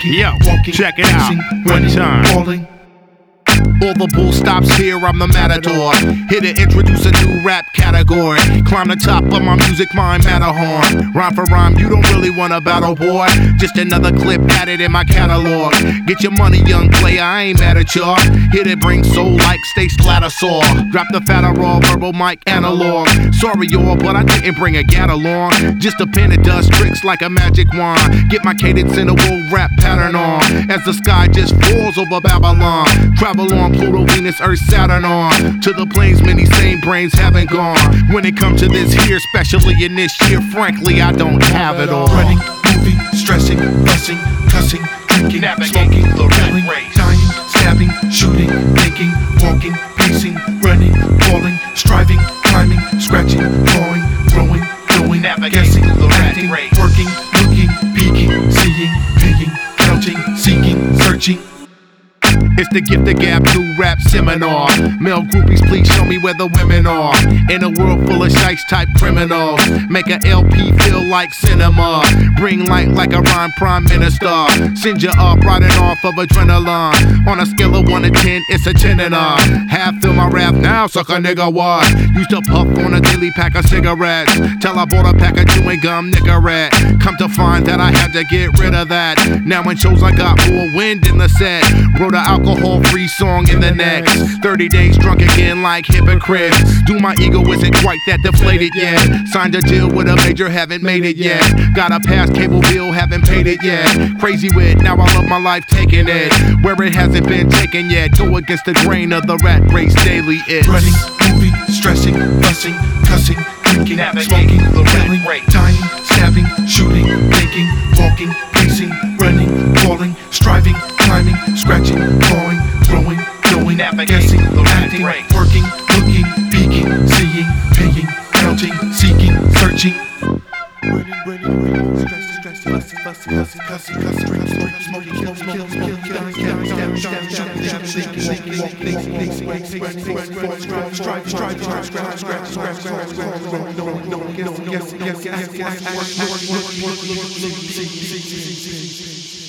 thinking, Yo, walking, check it out. pacing, One running, time. falling. All the bull stops here, I'm the matador. Here to introduce a new rap category. Climb the top of my music, mind Matterhorn. Rhyme for rhyme, you don't really want a battle, boy. Just another clip added in my catalog. Get your money, young player, I ain't mad at y'all. Here to bring soul like Stay Slatasaw. Drop the fatter raw, verbal mic analog. Sorry y'all, but I didn't bring a gat along. Just a pen that does tricks like a magic wand. Get my cadence in a world rap pattern on. As the sky just falls over Babylon. Travel on Pluto, Venus, Earth, Saturn on. To the planes many same brains haven't gone. When it comes to this here, especially in this year, frankly, I don't have it all. Running, moving, stressing, fussing, cussing, drinking, Navigating smoking, the rat killing, race. dying, stabbing, shooting, thinking, walking, pacing, running, falling, striving, climbing, scratching, clawing, growing, doing, Navigating guessing, the rat acting, race. working, looking, peeking, seeing, paying, counting, seeking, searching. It's the Gift of Gab new rap seminar. Male groupies, please show me where the women are. In a world full of shice type criminals. Make a LP feel like cinema. Bring light like a rhyme prime minister. Send you up riding off of adrenaline. On a scale of 1 to 10, it's a 10 and a. Half fill my rap now, suck a nigga what? Used to puff on a daily pack of cigarettes. Till I bought a pack of chewing gum, niggerette. Come to find that I had to get rid of that. Now in shows I got more wind in the set. Wrote an alcohol-free song in the next 30 days drunk again like hypocrites. Do my ego isn't quite that deflated yet. Signed a deal with a major, haven't made it yet. Got a past cable bill, haven't paid it yet. Crazy with, now I love my life taking it where it hasn't been taken yet. Go against the grain of the rat race daily. It's Running, moving, stressing, fussing, cussing, drinking, Navigating smoking, the rat killing, race. dying, stabbing, shooting, thinking, walking, pacing, running, falling, striving, climbing, scratching, clawing, growing, doing, Navigating guessing, the rat acting, race. working, looking, peeking, seeing, paying, counting, seeking, searching. Strive,